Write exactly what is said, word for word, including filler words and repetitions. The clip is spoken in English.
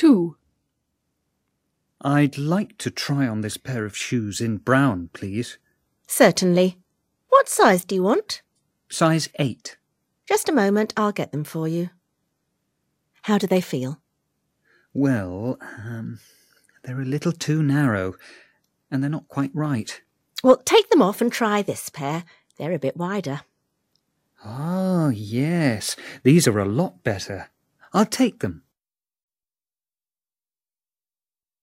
two. I'd like to try on this pair of shoes in brown, please. Certainly. What size do you want? Size eight. Just a moment, I'll get them for you. How do they feel? Well, um, they're a little too narrow, and they're not quite right. Well, take them off and try this pair. They're a bit wider. Ah, yes. These are a lot better. I'll take them.